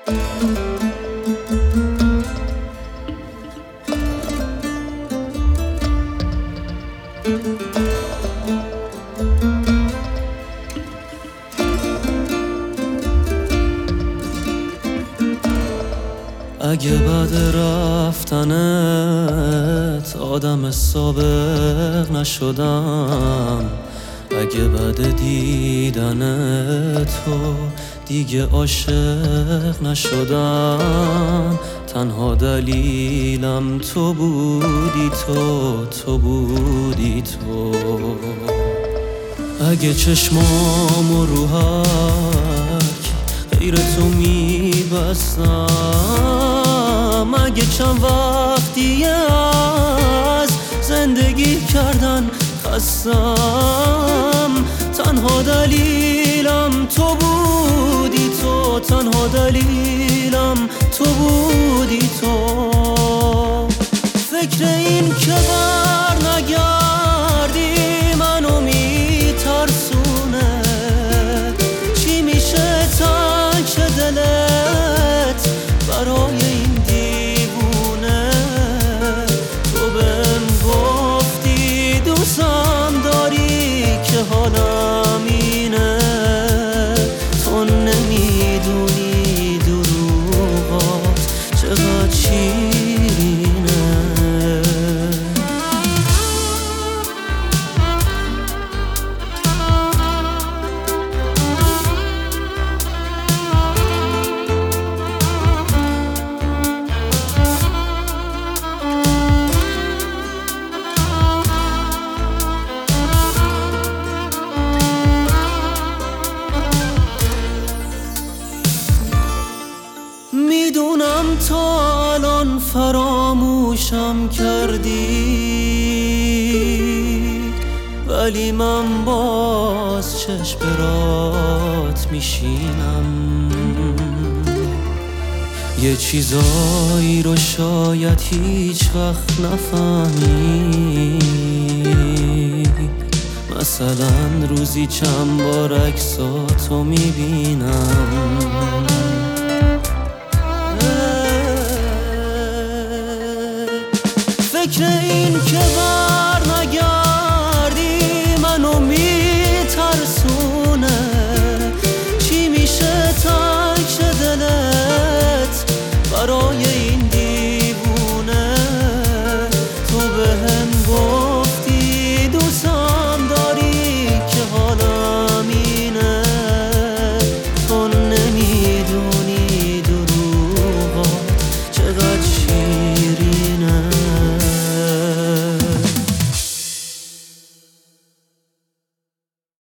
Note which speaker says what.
Speaker 1: اگه بعد رفتنت آدم سابق نشدم، اگه بعد دیدن تو دیگه عاشق نشدم، تنها دلیلم تو بودی، تو بودی تو. اگه چشمامو رو هرک غیر تو میبستم، اگه چند وقتیه از زندگی کردن خستم، تنها دلیلم تو بودی تو، تنها دلیلم تو بودی تو. فکر این که بر نگردی منو میترسونه، چی میشه تنک دلت برای این دیوونه؟ تو بهم گفتی دوستم داری که حالم اینه، تو نمیدونی دروغات چقدر شیرینه. میدونم تا الان فراموشم کردی، ولی من باز چشم برات میشینم. یه چیزایی رو شاید هیچ وقت نفهمی، مثلا روزی چند بار عکساتو میبینم. فکر